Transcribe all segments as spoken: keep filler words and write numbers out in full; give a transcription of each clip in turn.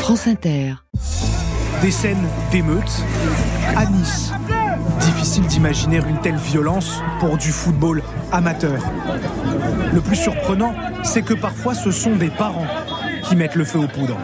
France Inter. Des scènes d'émeutes à Nice. Difficile d'imaginer une telle violence pour du football amateur. Le plus surprenant, c'est que parfois ce sont des parents qui mettent le feu aux poudres.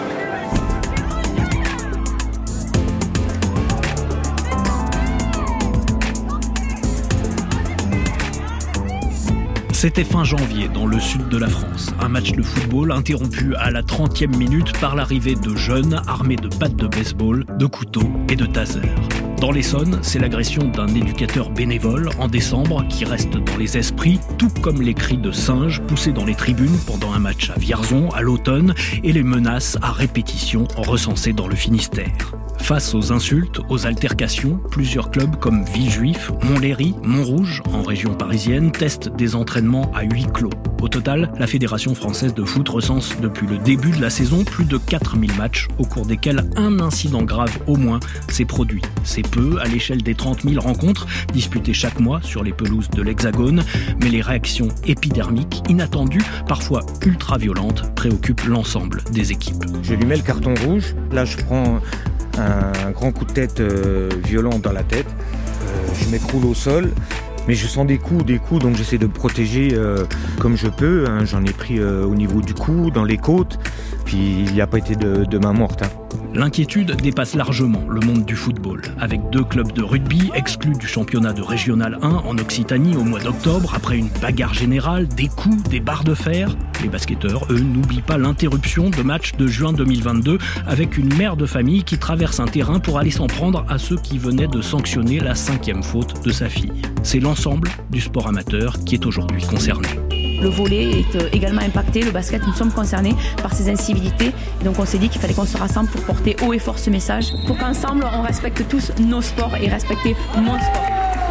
C'était fin janvier dans le sud de la France. Un match de football interrompu à la trentième minute par l'arrivée de jeunes armés de battes de baseball, de couteaux et de tasers. Dans l'Essonne, c'est l'agression d'un éducateur bénévole en décembre qui reste dans les esprits, tout comme les cris de singes poussés dans les tribunes pendant un match à Vierzon à l'automne et les menaces à répétition recensées dans le Finistère. Face aux insultes, aux altercations, plusieurs clubs comme Villejuif, Montlhéry, Montrouge, en région parisienne, testent des entraînements à huis clos. Au total, la Fédération française de foot recense depuis le début de la saison plus de quatre mille matchs, au cours desquels un incident grave au moins s'est produit. C'est peu à l'échelle des trente mille rencontres disputées chaque mois sur les pelouses de l'Hexagone, mais les réactions épidermiques, inattendues, parfois ultra-violentes, préoccupent l'ensemble des équipes. Je lui mets le carton rouge, là je prends un grand coup de tête euh, violent dans la tête, euh, je m'écroule au sol, mais je sens des coups, des coups, donc j'essaie de me protéger euh, comme je peux, hein. J'en ai pris euh, au niveau du cou, dans les côtes, puis il n'y a pas été de, de main morte. Hein. L'inquiétude dépasse largement le monde du football, avec deux clubs de rugby exclus du championnat de Régional un en Occitanie au mois d'octobre, après une bagarre générale, des coups, des barres de fer. Les basketteurs, eux, n'oublient pas l'interruption de match de juin deux mille vingt-deux, avec une mère de famille qui traverse un terrain pour aller s'en prendre à ceux qui venaient de sanctionner la cinquième faute de sa fille. C'est l'ensemble du sport amateur qui est aujourd'hui concerné. Le volley est également impacté, le basket, nous sommes concernés par ces incivilités. Et donc on s'est dit qu'il fallait qu'on se rassemble pour porter haut et fort ce message, pour qu'ensemble on respecte tous nos sports et respecter mon sport.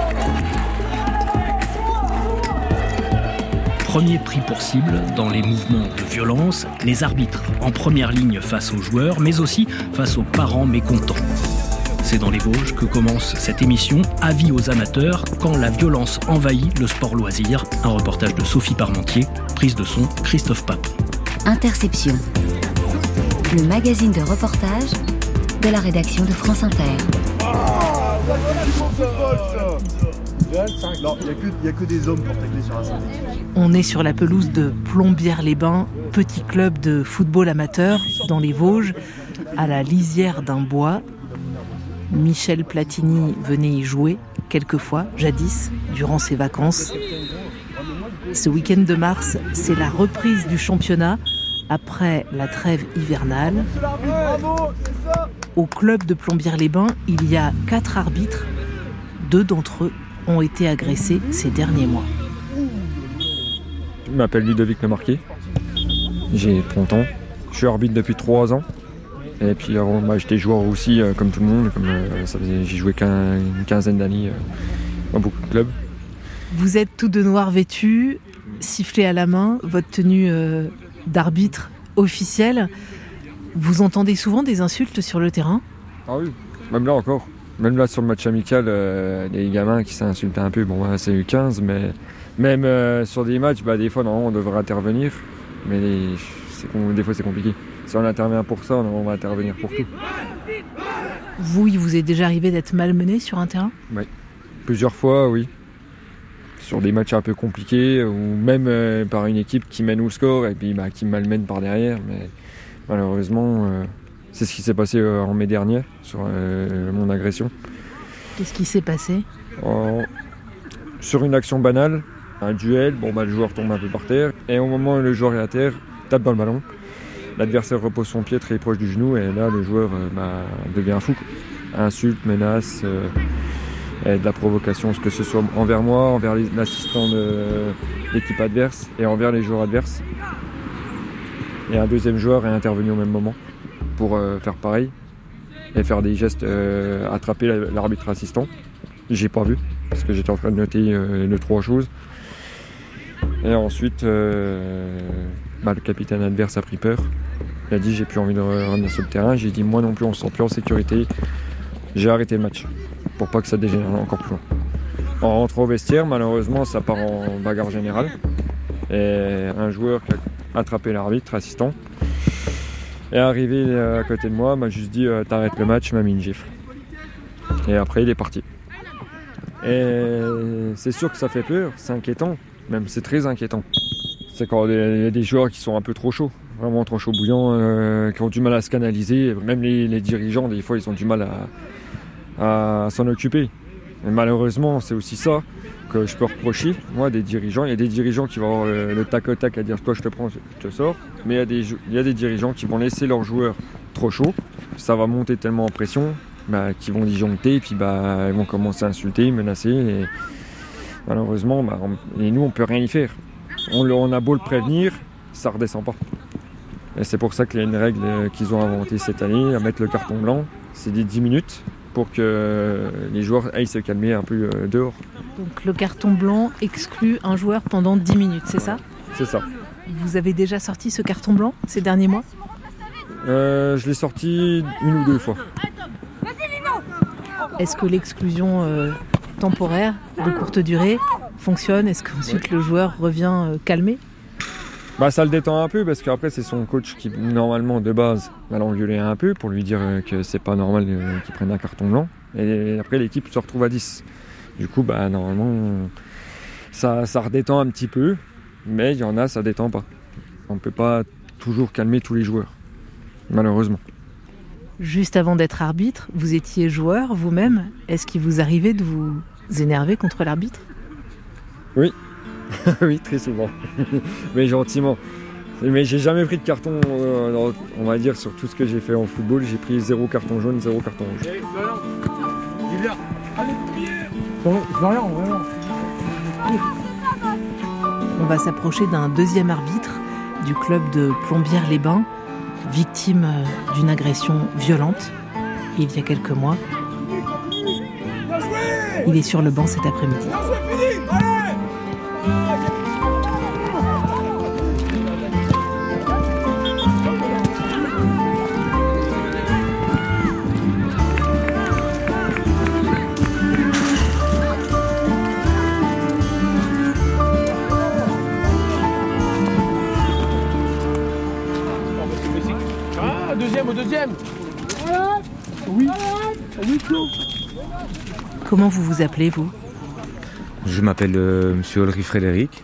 Premier pris pour cible dans les mouvements de violence, les arbitres en première ligne face aux joueurs, mais aussi face aux parents mécontents. C'est dans les Vosges que commence cette émission Avis aux amateurs, quand la violence envahit le sport loisir. Un reportage de Sophie Parmentier, prise de son Christophe Papon. Interception, le magazine de reportage de la rédaction de France Inter. Non, il n'y a, a que des hommes pour tacler sur un samedi. On est sur la pelouse de Plombières-les-Bains, petit club de football amateur dans les Vosges, à la lisière d'un bois. Michel Platini venait y jouer quelquefois, jadis, durant ses vacances. Ce week-end de mars, c'est la reprise du championnat après la trêve hivernale. Au club de Plombières-les-Bains, il y a quatre arbitres. Deux d'entre eux ont été agressés ces derniers mois. Je m'appelle Ludovic Lemarquis, j'ai trente ans, je suis arbitre depuis trois ans. Et puis avant, bah, j'étais joueur aussi, euh, comme tout le monde. Comme, euh, ça faisait, j'ai joué qu'un, une quinzaine d'années euh, dans beaucoup de clubs. Vous êtes tous de noir vêtus, sifflet à la main, votre tenue euh, d'arbitre officielle. Vous entendez souvent des insultes sur le terrain ? Ah oui, même là encore. Même là sur le match amical, euh, les gamins qui s'insultent un peu. Bon, bah, c'est U quinze, mais même euh, sur des matchs, bah, des fois, normalement, on devrait intervenir. Mais les, c'est, des fois, c'est compliqué. Si on intervient pour ça, on va intervenir pour tout. Vous, il vous est déjà arrivé d'être malmené sur un terrain ? Oui, plusieurs fois, oui. Sur des matchs un peu compliqués, ou même euh, par une équipe qui mène au score et puis bah, qui malmène par derrière. Mais malheureusement, euh, c'est ce qui s'est passé euh, en mai dernier sur euh, mon agression. Qu'est-ce qui s'est passé ? en... Sur une action banale, un duel, bon, bah, le joueur tombe un peu par terre. Et au moment où le joueur est à terre, tape dans le ballon. L'adversaire repose son pied très proche du genou et là le joueur euh, bah, devient fou. Insulte, menace, euh, et de la provocation, que ce soit envers moi, envers l'assistant de l'équipe adverse et envers les joueurs adverses. Et un deuxième joueur est intervenu au même moment pour euh, faire pareil et faire des gestes, euh, attraper l'arbitre assistant. J'ai pas vu parce que j'étais en train de noter euh, les trois choses. Et ensuite, euh, bah, le capitaine adverse a pris peur. Il a dit j'ai plus envie de revenir sur le terrain. J'ai dit moi non plus, on se sent plus en sécurité. J'ai arrêté le match pour pas que ça dégénère encore plus loin. En rentrant au vestiaire, malheureusement, ça part en bagarre générale. Et un joueur qui a attrapé l'arbitre assistant Et arrivé à côté de moi, il m'a juste dit euh, t'arrêtes le match, il m'a mis une gifle. Et après il est parti. Et c'est sûr que ça fait peur, c'est inquiétant, même c'est très inquiétant. C'est quand il y a des joueurs qui sont un peu trop chauds, vraiment trop chauds bouillants, euh, qui ont du mal à se canaliser. Même les, les dirigeants, des fois, ils ont du mal à, à s'en occuper. Et malheureusement, c'est aussi ça que je peux reprocher, moi, des dirigeants. Il y a des dirigeants qui vont avoir le, le tac au tac à dire toi je te prends, je te sors. Mais il y a des, il y a des dirigeants qui vont laisser leurs joueurs trop chauds. Ça va monter tellement en pression bah, qu'ils vont disjoncter et puis bah, ils vont commencer à insulter, menacer. Et malheureusement, bah, on, et nous, on ne peut rien y faire. On, on a beau le prévenir, ça ne redescend pas. Et c'est pour ça qu'il y a une règle qu'ils ont inventée cette année, à mettre le carton blanc. C'est des dix minutes pour que les joueurs aillent se calmer un peu dehors. Donc le carton blanc exclut un joueur pendant dix minutes, c'est ça ? C'est ça. Vous avez déjà sorti ce carton blanc ces derniers mois ? euh, Je l'ai sorti une ou deux fois. Est-ce que l'exclusion euh, temporaire, de courte durée, fonctionne ? Est-ce qu'ensuite ouais. le joueur revient euh, calmé ? Bah ça le détend un peu parce qu'après c'est son coach qui normalement de base va l'engueuler un peu pour lui dire que c'est pas normal euh, qu'il prenne un carton blanc. Et après l'équipe se retrouve à dix. Du coup bah normalement ça, ça redétend un petit peu, mais il y en a ça détend pas. On ne peut pas toujours calmer tous les joueurs, malheureusement. Juste avant d'être arbitre, vous étiez joueur vous-même. Est-ce qu'il vous arrivait de vous énerver contre l'arbitre ? Oui, oui, très souvent, mais gentiment. Mais j'ai jamais pris de carton, euh, on va dire, sur tout ce que j'ai fait en football. J'ai pris zéro carton jaune, zéro carton rouge. On va s'approcher d'un deuxième arbitre du club de Plombières-les-Bains, victime d'une agression violente il y a quelques mois. Il est sur le banc cet après-midi. Ah, deuxième au deuxième. Voilà. Oui. Oui. Comment vous vous appelez, vous ? Je m'appelle euh, Monsieur Ulrich Frédéric.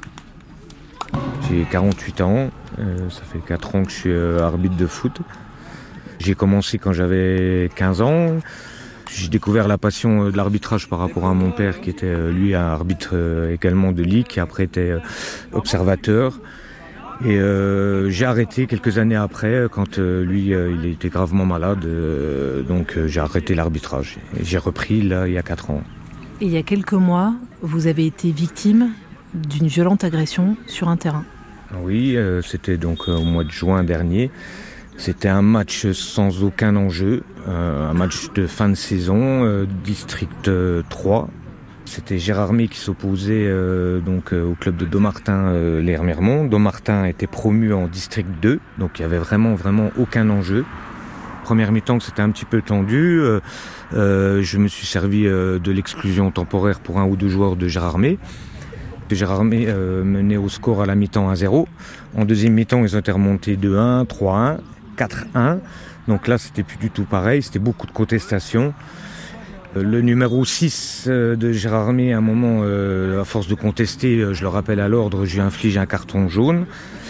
J'ai quarante-huit ans. Euh, ça fait quatre ans que je suis euh, arbitre de foot. J'ai commencé quand j'avais quinze ans. J'ai découvert la passion de l'arbitrage par rapport à mon père qui était euh, lui un arbitre euh, également de ligue, qui après était euh, observateur. Et euh, j'ai arrêté quelques années après quand euh, lui euh, il était gravement malade. Euh, donc euh, j'ai arrêté l'arbitrage. Et j'ai repris là il y a quatre ans. Et il y a quelques mois, vous avez été victime d'une violente agression sur un terrain. Oui, euh, c'était donc euh, au mois de juin dernier. C'était un match sans aucun enjeu, euh, un match de fin de saison, euh, district euh, trois. C'était Gérardmer qui s'opposait euh, donc euh, au club de Dommartin euh, les Remiremont. Dommartin était promu en district deux, donc il y avait vraiment vraiment aucun enjeu. Première mi-temps que c'était un petit peu tendu, euh, euh, je me suis servi euh, de l'exclusion temporaire pour un ou deux joueurs de Gérardmer. Gérardmer euh, menait au score à la mi-temps un zéro. En deuxième mi-temps, ils ont été remontés deux un, trois un, quatre un. Donc là, c'était plus du tout pareil, c'était beaucoup de contestations. Euh, le numéro six euh, de Gérardmer, à un moment, euh, à force de contester, euh, je le rappelle à l'ordre, je lui inflige un carton jaune.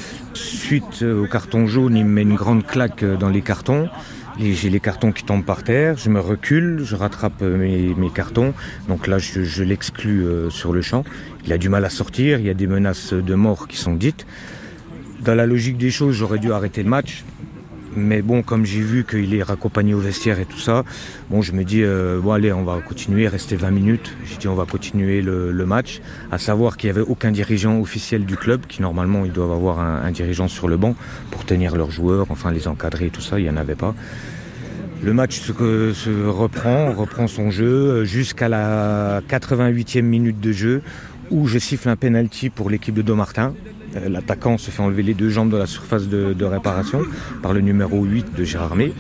Suite euh, au carton jaune, il me met une grande claque euh, dans les cartons. Et j'ai les cartons qui tombent par terre, je me recule, je rattrape mes, mes cartons, donc là je, je l'exclus euh, sur le champ. Il a du mal à sortir, il y a des menaces de mort qui sont dites. Dans la logique des choses, j'aurais dû arrêter le match, mais bon, comme j'ai vu qu'il est raccompagné au vestiaire et tout ça, bon, je me dis, euh, bon allez, on va continuer, rester vingt minutes. J'ai dit, on va continuer le, le match, à savoir qu'il n'y avait aucun dirigeant officiel du club, qui normalement, ils doivent avoir un, un dirigeant sur le banc pour tenir leurs joueurs, enfin les encadrer et tout ça, il n'y en avait pas. Le match se, se reprend, reprend son jeu jusqu'à la quatre-vingt-huitième minute de jeu où je siffle un penalty pour l'équipe de Dommartin. L'attaquant se fait enlever les deux jambes de la surface de, de réparation par le numéro huit de Gérardmer.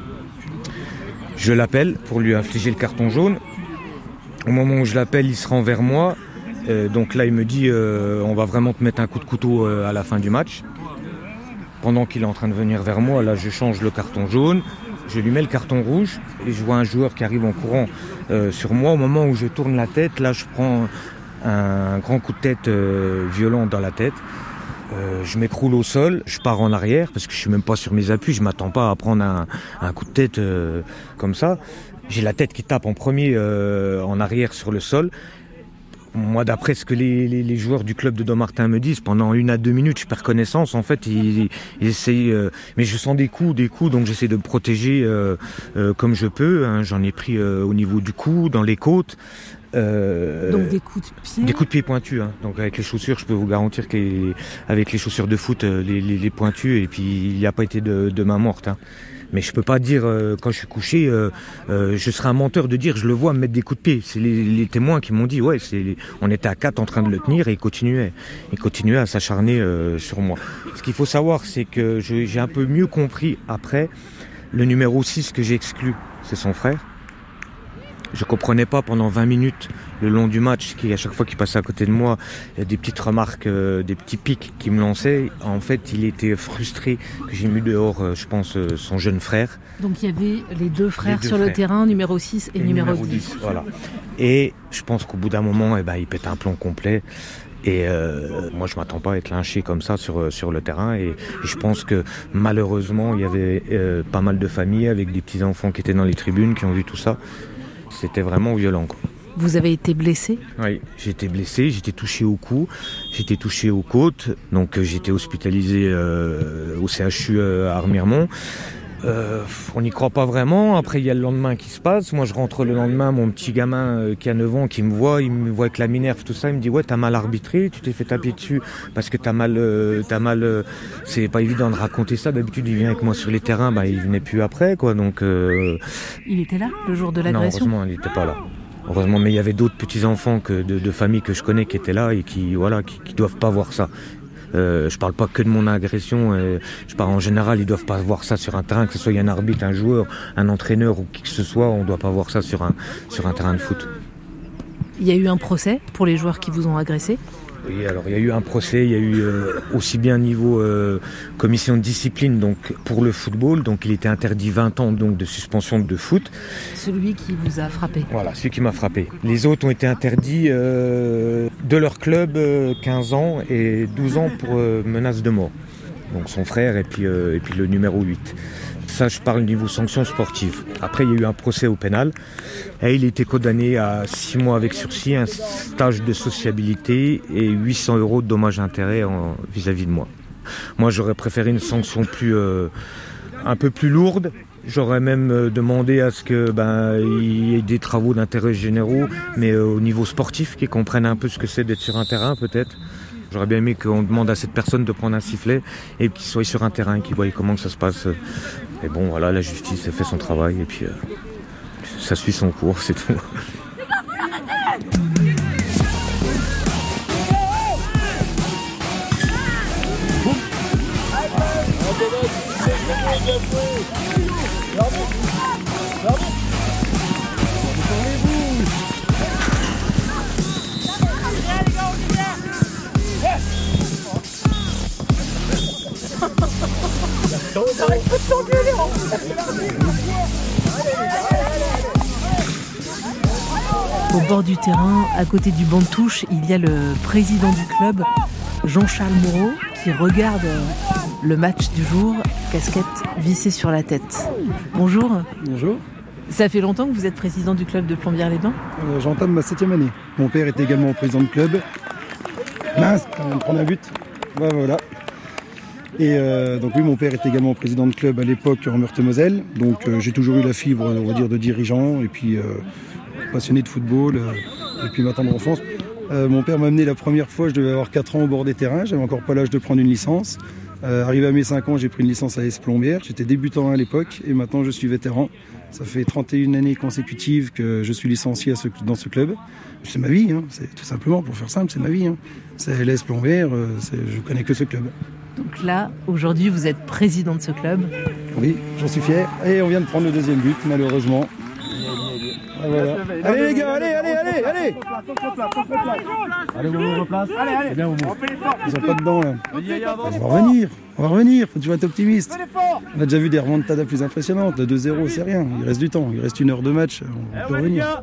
Je l'appelle pour lui infliger le carton jaune. Au moment où je l'appelle, il se rend vers moi. Euh, donc là, il me dit euh, on va vraiment te mettre un coup de couteau euh, à la fin du match. Pendant qu'il est en train de venir vers moi, là je change le carton jaune, je lui mets le carton rouge et je vois un joueur qui arrive en courant euh, sur moi. Au moment où je tourne la tête, là je prends un grand coup de tête euh, violent dans la tête. Euh, je m'écroule au sol, je pars en arrière parce que je suis même pas sur mes appuis, je m'attends pas à prendre un, un coup de tête euh, comme ça. J'ai la tête qui tape en premier euh, en arrière sur le sol. Moi, d'après ce que les, les, les joueurs du club de Dommartin me disent, pendant une à deux minutes, je perds connaissance. En fait, ils, ils essayent, euh, mais je sens des coups, des coups, donc j'essaie de me protéger euh, euh, comme je peux. Hein. J'en ai pris euh, au niveau du cou, dans les côtes. Euh, donc des coups de pied. Des coups de pied pointus. Hein. Donc avec les chaussures, je peux vous garantir qu'avec les chaussures de foot, les, les, les pointus, et puis il n'y a pas été de, de main morte. Hein. Mais je peux pas dire, euh, quand je suis couché, euh, euh, je serais un menteur de dire je le vois me mettre des coups de pied. C'est les, les témoins qui m'ont dit, ouais, c'est les... on était à quatre en train de le tenir et il continuait. Il continuait à s'acharner euh, sur moi. Ce qu'il faut savoir, c'est que je, j'ai un peu mieux compris après, le numéro six que j'ai exclu, c'est son frère. Je comprenais pas pendant vingt minutes le long du match, qui à chaque fois qu'il passait à côté de moi, il y a des petites remarques, euh, des petits pics qu'il me lançait. En fait, il était frustré que j'ai mis dehors, euh, je pense, euh, son jeune frère. Donc il y avait les deux frères les deux sur frères. le terrain, numéro six et, et numéro, numéro dix. dix. Voilà. Et je pense qu'au bout d'un moment, eh ben, il pète un plomb complet. Et euh, moi, je m'attends pas à être lynché comme ça sur, sur le terrain. Et, et je pense que malheureusement, il y avait euh, pas mal de familles avec des petits-enfants qui étaient dans les tribunes, qui ont vu tout ça. C'était vraiment violent, quoi. Vous avez été blessé ? Oui, j'ai été blessé, j'ai été touché au cou, j'ai été touché aux côtes, donc euh, j'ai été hospitalisé euh, au C H U euh, à Remiremont. Euh, on n'y croit pas vraiment. Après, il y a le lendemain qui se passe. Moi, je rentre le lendemain, mon petit gamin euh, qui a neuf ans, qui me voit, il me voit avec la minerve, tout ça. Il me dit, ouais, t'as mal arbitré, tu t'es fait taper dessus parce que t'as mal, euh, t'as mal. Euh, c'est pas évident de raconter ça. D'habitude, il vient avec moi sur les terrains, bah, il venait plus après, quoi. Donc. Euh... Il était là le jour de l'agression ? Non, heureusement, il n'était pas là. Heureusement, mais il y avait d'autres petits enfants que de, de familles que je connais qui étaient là et qui, voilà, qui, qui doivent pas voir ça. Euh, je parle pas que de mon agression, euh, je parle en général, ils doivent pas voir ça sur un terrain, que ce soit un arbitre, un joueur, un entraîneur ou qui que ce soit, on doit pas voir ça sur un, sur un terrain de foot. Il y a eu un procès pour les joueurs qui vous ont agressé ? Oui, alors il y a eu un procès, il y a eu euh, aussi bien niveau euh, commission de discipline donc pour le football, donc il était interdit vingt ans donc de suspension de foot. Celui qui vous a frappé. Voilà, celui qui m'a frappé. Les autres ont été interdits euh, de leur club euh, quinze ans et douze ans pour euh, menace de mort. Donc son frère et puis, euh, et puis le numéro huit. Ça, je parle niveau sanctions sportives. Après, il y a eu un procès au pénal. Et il a été condamné à six mois avec sursis, un stage de sociabilité et huit cents euros de dommages et intérêts en, vis-à-vis de moi. Moi, j'aurais préféré une sanction plus, euh, un peu plus lourde. J'aurais même euh, demandé à ce que ben, il y ait des travaux d'intérêt généraux, mais euh, au niveau sportif, qu'ils comprennent un peu ce que c'est d'être sur un terrain, peut-être. J'aurais bien aimé qu'on demande à cette personne de prendre un sifflet et qu'il soit sur un terrain, qu'il voie comment ça se passe. Et bon, voilà, la justice a fait son travail et puis euh, ça suit son cours, c'est tout. Au bord du terrain, à côté du banc de touche, il y a le président du club, Jean-Charles Moreau, qui regarde le match du jour, casquette vissée sur la tête. Bonjour. Bonjour. Ça fait longtemps que vous êtes président du club de Plombières-les-Bains ? euh, J'entame ma septième année. Mon père était également président de club. Mince, on vient de prendre un but. Bah, voilà. Et euh, donc oui, mon père était également président de club à l'époque en Meurthe-et-Moselle. Donc euh, j'ai toujours eu la fibre, on va dire, de dirigeant et puis euh, passionné de football euh, depuis ma tendre enfance. Euh, mon père m'a amené la première fois, je devais avoir quatre ans au bord des terrains, j'avais encore pas l'âge de prendre une licence. Euh, arrivé à mes cinq ans, j'ai pris une licence à A S Plombières. J'étais débutant à l'époque et maintenant je suis vétéran. Ça fait trente et une années consécutives que je suis licencié à ce, dans ce club. C'est ma vie, hein. C'est tout simplement, pour faire simple, c'est ma vie. Hein. C'est A S Plombières, euh, je connais que ce club. Donc là, aujourd'hui, vous êtes président de ce club. Oui, j'en suis fier. Et on vient de prendre le deuxième but, malheureusement. Ah, voilà. Allez les gars, allez, allez, allez. allez, allez. Allez, on replace. Allez, allez. Bien, Ils sont pas dedans là. On va revenir, on va revenir, faut toujours être optimiste. On a déjà vu des remontadas plus impressionnantes. Le deux zéro, c'est rien, il reste du temps, il reste une heure de match, on peut revenir.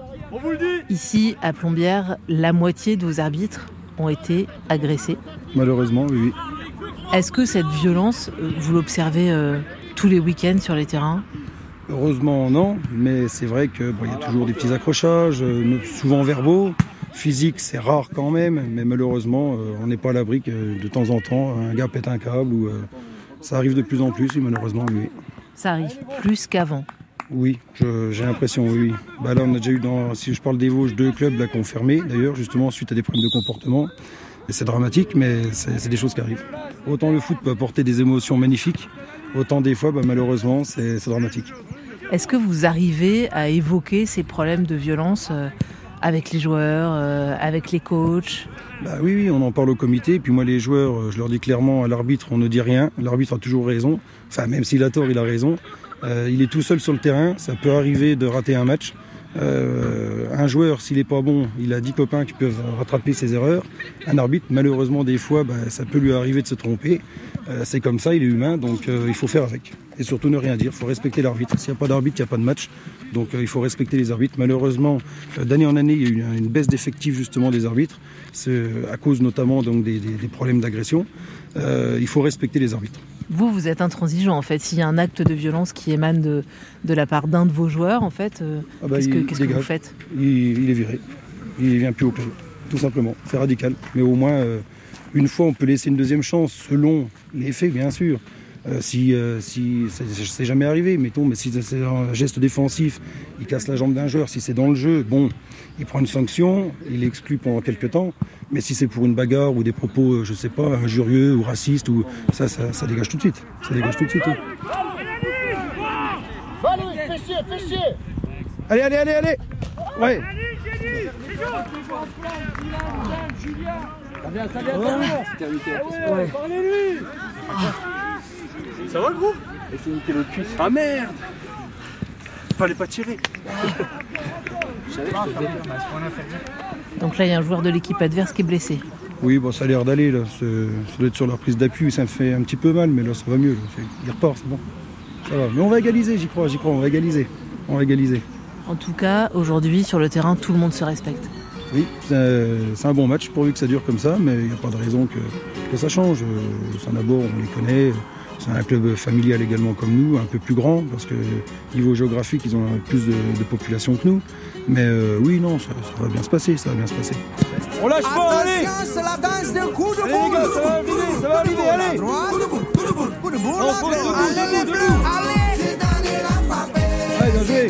Ici, à Plombières, la moitié de vos arbitres ont été agressés. Malheureusement, oui. oui. Est-ce que cette violence, vous l'observez euh, tous les week-ends sur les terrains ? Heureusement, non, mais c'est vrai qu'il bon, y a toujours des petits accrochages, euh, souvent verbaux. Physique, c'est rare quand même, mais malheureusement, euh, on n'est pas à l'abri que de temps en temps, un gars pète un câble. Ou, euh, ça arrive de plus en plus, et malheureusement, oui. Ça arrive plus qu'avant. Oui, je, j'ai l'impression, oui. oui. Bah là, on a déjà eu, dans, si je parle des Vosges, deux clubs là, qui ont fermé, d'ailleurs, justement, suite à des problèmes de comportement. Et c'est dramatique, mais c'est, c'est des choses qui arrivent. Autant le foot peut apporter des émotions magnifiques, autant des fois, bah, malheureusement, c'est, c'est dramatique. Est-ce que vous arrivez à évoquer ces problèmes de violence euh, avec les joueurs, euh, avec les coachs ? Bah oui, oui, on en parle au comité. Puis moi, les joueurs, je leur dis clairement, à l'arbitre, on ne dit rien. L'arbitre a toujours raison. Enfin, même s'il a tort, il a raison. Euh, il est tout seul sur le terrain. Ça peut arriver de rater un match. Euh, un joueur, s'il n'est pas bon, il a dix copains qui peuvent rattraper ses erreurs. Un arbitre, malheureusement, des fois, bah, ça peut lui arriver de se tromper. Euh, c'est comme ça, il est humain, donc euh, il faut faire avec. Et surtout ne rien dire, il faut respecter l'arbitre. S'il n'y a pas d'arbitre, il n'y a pas de match. Donc euh, il faut respecter les arbitres. Malheureusement, euh, d'année en année, il y a eu une, une baisse d'effectifs justement des arbitres, c'est à cause notamment donc, des, des, des problèmes d'agression. Euh, il faut respecter les arbitres. Vous, vous êtes intransigeant en fait. S'il y a un acte de violence qui émane de, de la part d'un de vos joueurs, en fait, euh, ah bah, qu'est-ce, que, qu'est-ce que vous faites ? il, il est viré. Il ne vient plus au club, tout simplement. C'est radical. Mais au moins, euh, une fois, on peut laisser une deuxième chance, selon les faits, bien sûr. Euh, si, euh, si c'est, c'est jamais arrivé, mettons, mais si c'est un geste défensif, il casse la jambe d'un joueur, si c'est dans le jeu, bon, il prend une sanction, il est exclu pendant quelques temps, mais si c'est pour une bagarre ou des propos, je sais pas, injurieux ou racistes, ou, ça, ça, ça dégage tout de suite. Ça dégage tout de suite. Allez, allez, allez, allez. Ouais. Ça va le groupe ? Ah merde! Fallait pas tirer. Donc là, il y a un joueur de l'équipe adverse qui est blessé. Oui, bon, ça a l'air d'aller. Là. C'est, ça doit être sur leur prise d'appui, ça me fait un petit peu mal, mais là, ça va mieux. Là. Il repart, c'est bon. Ça va. Mais on va égaliser, j'y crois, j'y crois, on va égaliser. On va égaliser. En tout cas, aujourd'hui, sur le terrain, tout le monde se respecte. Oui, c'est, c'est un bon match, pourvu que ça dure comme ça, mais il n'y a pas de raison que, que ça change. Saint-Nabord, on les connaît. C'est un club familial également comme nous, un peu plus grand, parce que niveau géographique, ils ont plus de, de population que nous. Mais euh, oui, non, ça, ça va bien se passer, ça va bien se passer. On lâche pas, allez! C'est la danse d'un coup de boule! Allez les gars, ça va arriver, ça va arriver, allez! On faut allez les bleus, allez! Allez, bien joué!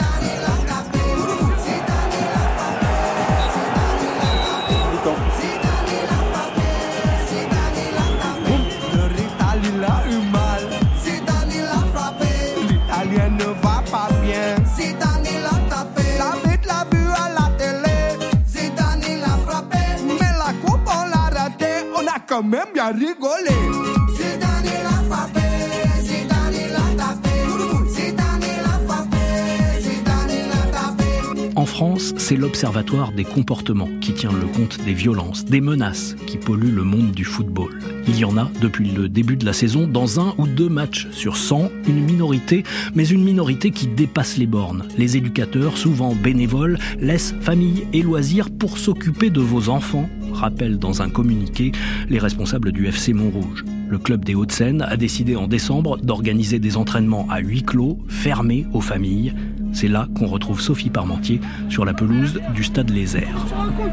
Quand même bien rigolé. Zidane l'a frappé, Zidane l'a tapé, Zidane l'a frappé, Zidane l'a tapé. En France, c'est l'Observatoire des comportements qui tient le compte des violences, des menaces qui polluent le monde du football. Il y en a depuis le début de la saison dans un ou deux matchs sur cent, une minorité, mais une minorité qui dépasse les bornes. Les éducateurs, souvent bénévoles, laissent famille et loisirs pour s'occuper de vos enfants, rappellent dans un communiqué les responsables du F C Montrouge. Le club des Hauts-de-Seine a décidé en décembre d'organiser des entraînements à huis clos, fermés aux familles. C'est là qu'on retrouve Sophie Parmentier sur la pelouse du stade Les Airs.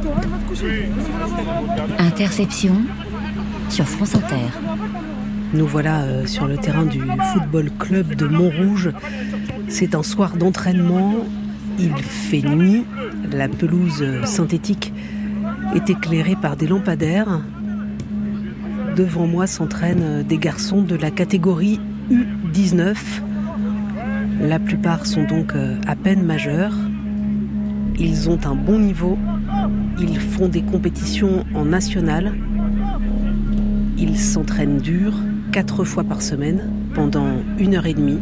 Interception sur France Inter. Nous voilà euh, sur le terrain du football club de Montrouge. C'est un soir d'entraînement. Il fait nuit. La pelouse synthétique est éclairée par des lampadaires. Devant moi s'entraînent des garçons de la catégorie U dix-neuf. La plupart sont donc à peine majeurs. Ils ont un bon niveau. Ils font des compétitions en national. Ils s'entraînent dur, quatre fois par semaine, pendant une heure et demie.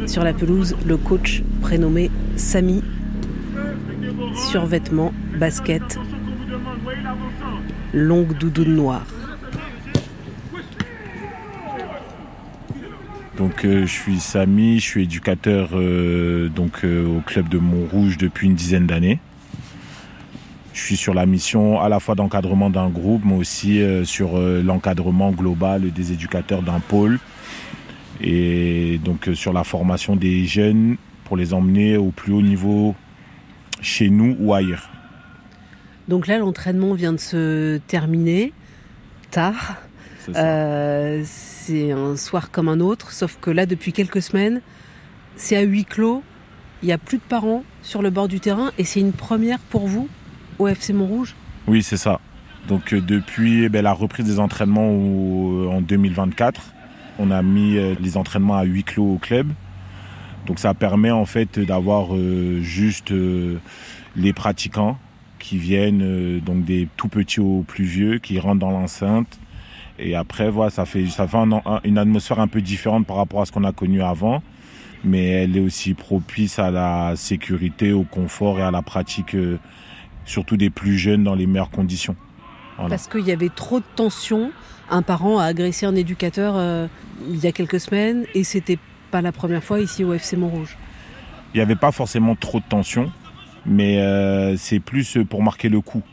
sur la pelouse, le coach prénommé Samy. Survêtement, basket, longue doudoune noire. Donc euh, je suis Samy, je suis éducateur euh, donc, euh, au club de Montrouge depuis une dizaine d'années. Je suis sur la mission à la fois d'encadrement d'un groupe, mais aussi euh, sur euh, l'encadrement global des éducateurs d'un pôle. Et donc euh, sur la formation des jeunes pour les emmener au plus haut niveau chez nous ou ailleurs. Donc là, l'entraînement vient de se terminer tard. C'est, euh, c'est un soir comme un autre, sauf que là, depuis quelques semaines, c'est à huis clos. Il n'y a plus de parents sur le bord du terrain et c'est une première pour vous au F C Montrouge ? Oui, c'est ça. Donc euh, depuis eh bien, la reprise des entraînements au, en deux mille vingt-quatre, on a mis euh, les entraînements à huis clos au club. Donc ça permet en fait d'avoir euh, juste euh, les pratiquants qui viennent, euh, donc des tout petits aux plus vieux, qui rentrent dans l'enceinte. Et après, voilà, ça fait, ça fait un, un, une atmosphère un peu différente par rapport à ce qu'on a connu avant. Mais elle est aussi propice à la sécurité, au confort et à la pratique, euh, surtout des plus jeunes dans les meilleures conditions. Voilà. Parce qu'il y avait trop de tension. Un parent a agressé un éducateur euh, il y a quelques semaines et c'était pas la première fois ici au F C Montrouge. Il n'y avait pas forcément trop de tension, mais euh, c'est plus pour marquer le coup.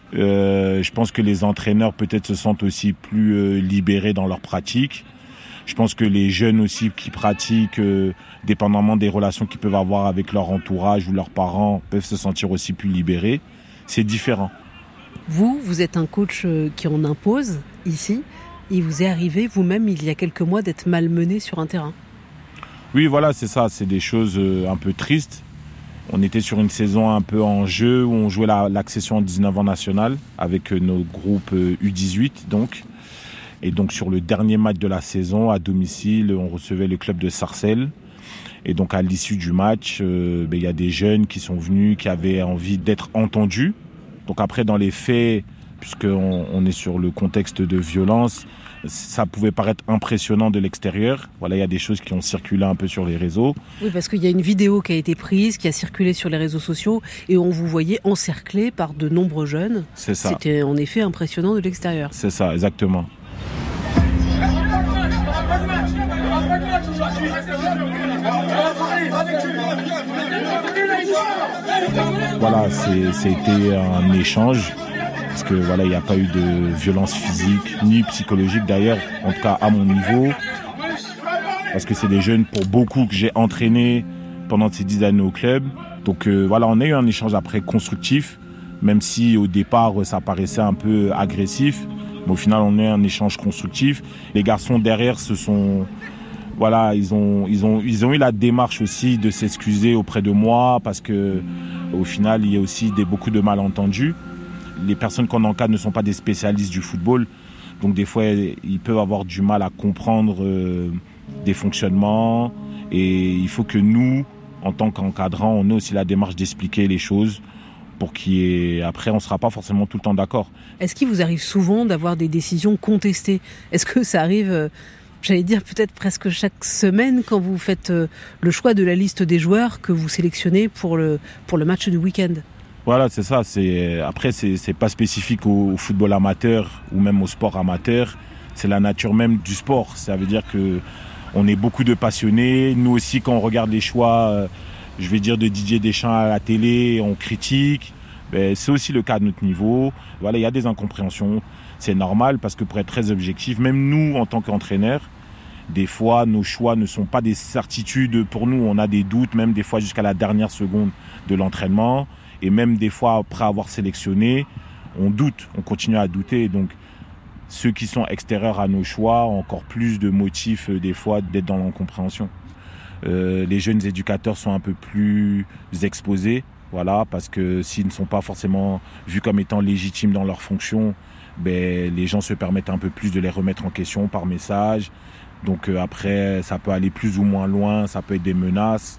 Euh, je pense que les entraîneurs peut-être se sentent aussi plus euh, libérés dans leur pratique. Je pense que les jeunes aussi qui pratiquent, euh, dépendamment des relations qu'ils peuvent avoir avec leur entourage ou leurs parents, peuvent se sentir aussi plus libérés. C'est différent. Vous, vous êtes un coach qui en impose ici. Il vous est arrivé vous-même il y a quelques mois d'être malmené sur un terrain. Oui, voilà, c'est ça. C'est des choses euh, un peu tristes. On était sur une saison un peu en jeu où on jouait la, l'accession en dix-neuf ans national avec euh, nos groupes euh, U dix-huit donc. Et donc sur le dernier match de la saison, à domicile, on recevait le club de Sarcelles. Et donc à l'issue du match, euh, ben, y a des jeunes qui sont venus, qui avaient envie d'être entendus. Donc après, dans les faits, puisqu'on on est sur le contexte de violence, ça pouvait paraître impressionnant de l'extérieur. Voilà, il y a des choses qui ont circulé un peu sur les réseaux. Oui, parce qu'il y a une vidéo qui a été prise, qui a circulé sur les réseaux sociaux, et on vous voyait encerclé par de nombreux jeunes. C'est ça. C'était en effet impressionnant de l'extérieur. C'est ça, exactement. Voilà, c'est, c'était un échange. Parce que voilà, il n'y a pas eu de violence physique ni psychologique d'ailleurs, en tout cas à mon niveau. Parce que c'est des jeunes pour beaucoup que j'ai entraînés pendant ces dix années au club. Donc euh, voilà, on a eu un échange après constructif, même si au départ ça paraissait un peu agressif. Mais au final, on a eu un échange constructif. Les garçons derrière se sont... Voilà, ils ont, ils ont, ils ont eu la démarche aussi de s'excuser auprès de moi parce que au final, il y a aussi des, beaucoup de malentendus. Les personnes qu'on encadre ne sont pas des spécialistes du football. Donc des fois, ils peuvent avoir du mal à comprendre euh, des fonctionnements. Et il faut que nous, en tant qu'encadrants, on ait aussi la démarche d'expliquer les choses pour qu'il y ait... Après, on ne sera pas forcément tout le temps d'accord. Est-ce qu'il vous arrive souvent d'avoir des décisions contestées ? Est-ce que ça arrive, euh, j'allais dire peut-être presque chaque semaine, quand vous faites euh, le choix de la liste des joueurs que vous sélectionnez pour le, pour le match du week-end ? Voilà, c'est ça. C'est... Après, c'est, c'est pas spécifique au, au football amateur ou même au sport amateur. C'est la nature même du sport. Ça veut dire qu'on est beaucoup de passionnés. Nous aussi, quand on regarde les choix, euh, je vais dire de Didier Deschamps à la télé, on critique. Ben, c'est aussi le cas de notre niveau. Voilà, il y a des incompréhensions. C'est normal parce que pour être très objectif, même nous, en tant qu'entraîneurs, des fois, nos choix ne sont pas des certitudes pour nous. On a des doutes, même des fois jusqu'à la dernière seconde de l'entraînement. Et même des fois, après avoir sélectionné, on doute, on continue à douter. Donc, ceux qui sont extérieurs à nos choix ont encore plus de motifs, euh, des fois, d'être dans l'incompréhension. Euh, les jeunes éducateurs sont un peu plus exposés, voilà, parce que s'ils ne sont pas forcément vus comme étant légitimes dans leur fonction, ben, les gens se permettent un peu plus de les remettre en question par message. Donc euh, après, ça peut aller plus ou moins loin, ça peut être des menaces.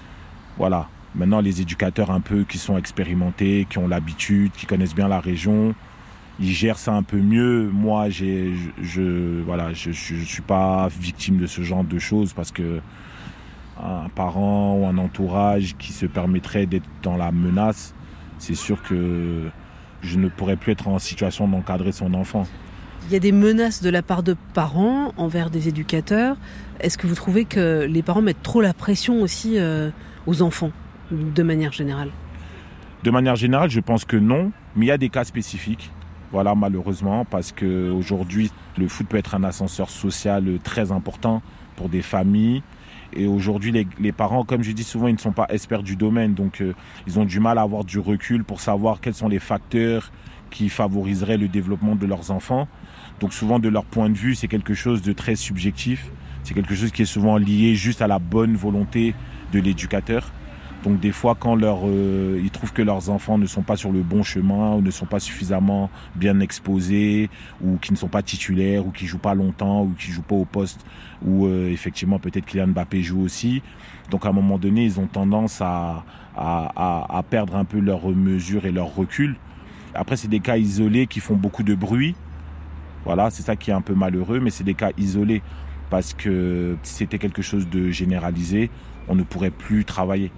Voilà. Maintenant, les éducateurs un peu qui sont expérimentés, qui ont l'habitude, qui connaissent bien la région, ils gèrent ça un peu mieux. Moi, j'ai, je, je, voilà, je, je, je suis pas victime de ce genre de choses parce que un parent ou un entourage qui se permettrait d'être dans la menace, c'est sûr que je ne pourrais plus être en situation d'encadrer son enfant. Il y a des menaces de la part de parents envers des éducateurs. Est-ce que vous trouvez que les parents mettent trop la pression aussi euh, aux enfants, de manière générale ? De manière générale, je pense que non, mais il y a des cas spécifiques. Voilà, malheureusement, parce qu'aujourd'hui, le foot peut être un ascenseur social très important pour des familles. Et aujourd'hui, les, les parents, comme je dis souvent, ils ne sont pas experts du domaine. Donc, euh, ils ont du mal à avoir du recul pour savoir quels sont les facteurs qui favoriseraient le développement de leurs enfants. Donc, souvent, de leur point de vue, c'est quelque chose de très subjectif. C'est quelque chose qui est souvent lié juste à la bonne volonté de l'éducateur. Donc des fois, quand leur, euh, ils trouvent que leurs enfants ne sont pas sur le bon chemin ou ne sont pas suffisamment bien exposés ou qui ne sont pas titulaires ou qui ne jouent pas longtemps ou qui ne jouent pas au poste où euh, effectivement peut-être Kylian Mbappé joue aussi. Donc à un moment donné, ils ont tendance à, à, à, à perdre un peu leur mesure et leur recul. Après, c'est des cas isolés qui font beaucoup de bruit. Voilà, c'est ça qui est un peu malheureux, mais c'est des cas isolés parce que si c'était quelque chose de généralisé, on ne pourrait plus travailler.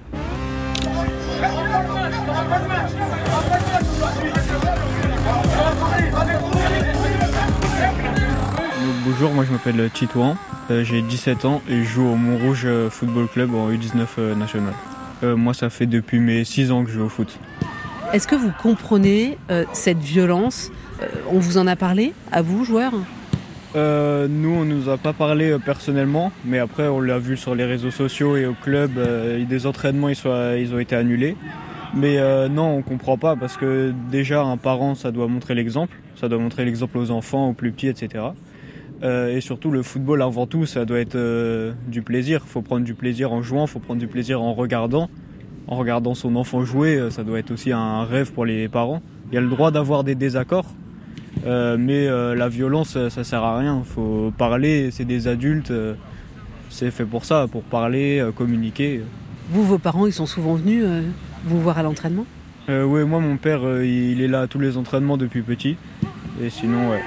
Bonjour, moi je m'appelle Titouan, euh, j'ai dix-sept ans et je joue au Montrouge Football Club en U dix-neuf euh, national. Euh, moi ça fait depuis mes six ans que je joue au foot. Est-ce que vous comprenez euh, cette violence ? euh, On vous en a parlé, à vous, joueurs ? euh, Nous on nous a pas parlé euh, personnellement, mais après on l'a vu sur les réseaux sociaux et au club, euh, des entraînements ils, soient, ils ont été annulés. Mais euh, non, on comprend pas parce que déjà un parent ça doit montrer l'exemple, ça doit montrer l'exemple aux enfants, aux plus petits, et cetera. Euh, et surtout le football avant tout ça doit être euh, du plaisir, il faut prendre du plaisir en jouant, il faut prendre du plaisir en regardant. En regardant son enfant jouer, ça doit être aussi un rêve pour les parents. Il y a le droit d'avoir des désaccords, euh, mais euh, la violence ça sert à rien, il faut parler, c'est des adultes, euh, c'est fait pour ça, pour parler, euh, communiquer. Vous, vos parents, ils sont souvent venus euh, vous voir à l'entraînement ? euh, Oui, moi mon père euh, il est là à tous les entraînements depuis petit, et sinon ouais.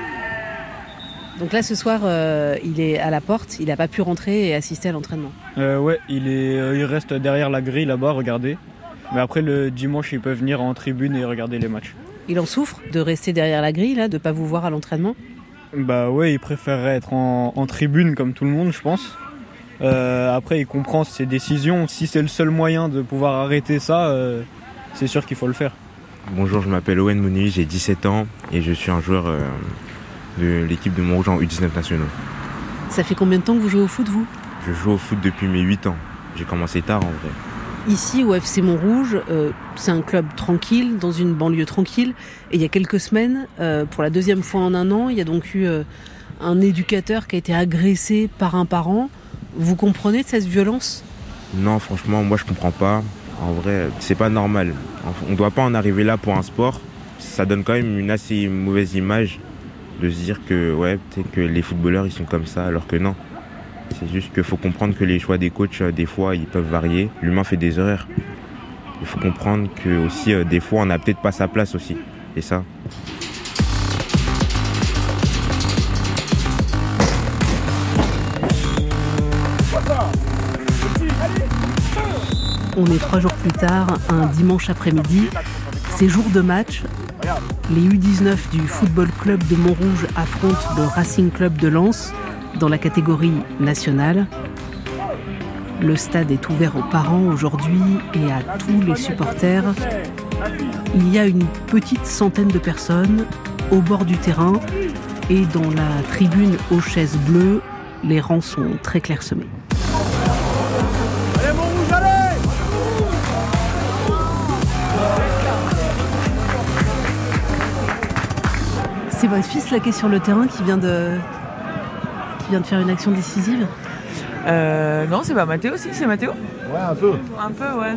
Donc là, ce soir, euh, il est à la porte, il n'a pas pu rentrer et assister à l'entraînement. Euh, ouais, il, est, euh, il reste derrière la grille là-bas, regardez. Mais après, le dimanche, il peut venir en tribune et regarder les matchs. Il en souffre de rester derrière la grille, là, de ne pas vous voir à l'entraînement ? Bah ouais, il préférerait être en, en tribune comme tout le monde, je pense. Euh, après, il comprend ses décisions. Si c'est le seul moyen de pouvoir arrêter ça, euh, c'est sûr qu'il faut le faire. Bonjour, je m'appelle Owen Mouni, j'ai dix-sept ans et je suis un joueur... Euh... de l'équipe de Montrouge en U dix-neuf nationaux. Ça fait combien de temps que vous jouez au foot, vous ? Je joue au foot depuis mes huit ans. J'ai commencé tard en vrai. Ici, au F C Montrouge, euh, c'est un club tranquille, dans une banlieue tranquille. Et il y a quelques semaines, euh, pour la deuxième fois en un an, il y a donc eu euh, un éducateur qui a été agressé par un parent. Vous comprenez de cette violence ? Non, franchement, moi je comprends pas. En vrai, c'est pas normal. On doit pas en arriver là pour un sport. Ça donne quand même une assez mauvaise image de se dire que, ouais, peut-être que les footballeurs ils sont comme ça, alors que non. C'est juste qu'il faut comprendre que les choix des coachs, des fois, ils peuvent varier. L'humain fait des erreurs. Il faut comprendre que aussi, des fois, on n'a peut-être pas sa place aussi. Et ça. On est trois jours plus tard, un dimanche après-midi. C'est jour de match. Les U dix-neuf du Football Club de Montrouge affrontent le Racing Club de Lens dans la catégorie nationale. Le stade est ouvert aux parents aujourd'hui et à tous les supporters. Il y a une petite centaine de personnes au bord du terrain et dans la tribune aux chaises bleues, les rangs sont très clairsemés. Allez Montrouge, allez ! C'est votre fils là qui est sur le terrain qui vient de, qui vient de faire une action décisive ? euh, Non, c'est pas Mathéo aussi, c'est Mathéo ? Ouais, un peu. Un peu, ouais.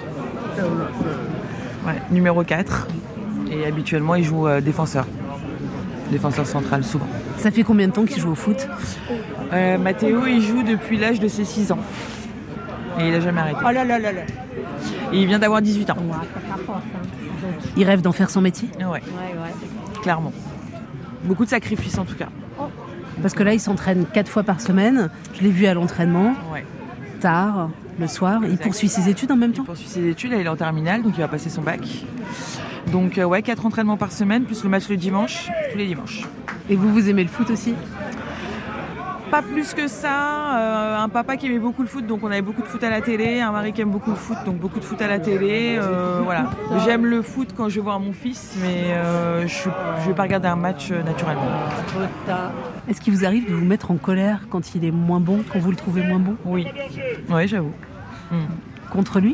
Ouais, numéro quatre. Et habituellement, il joue euh, défenseur. Défenseur central, souvent. Ça fait combien de temps qu'il joue au foot ? euh, Mathéo, il joue depuis l'âge de ses six ans. Et il n'a jamais arrêté. Oh là là là là. Et il vient d'avoir dix-huit ans. Il rêve d'en faire son métier ? Ouais, ouais, ouais. Clairement. Beaucoup de sacrifices en tout cas. Parce que là, il s'entraîne quatre fois par semaine. Je l'ai vu à l'entraînement. Ouais. tard, le soir. Il poursuit ses études en même temps ? Il poursuit ses études, là, il est en terminale, donc il va passer son bac. Donc euh, ouais, quatre entraînements par semaine, plus le match le dimanche, tous les dimanches. Et vous, vous aimez le foot aussi ? Pas plus que ça. Euh, un papa qui aimait beaucoup le foot, donc on avait beaucoup de foot à la télé. Un mari qui aime beaucoup le foot, donc beaucoup de foot à la télé. Euh, voilà. J'aime le foot quand je vais voir mon fils, mais euh, je ne vais pas regarder un match euh, naturellement. Est-ce qu'il vous arrive de vous mettre en colère quand il est moins bon, quand vous le trouvez moins bon ? Oui, oui, j'avoue. Mm. Contre lui ?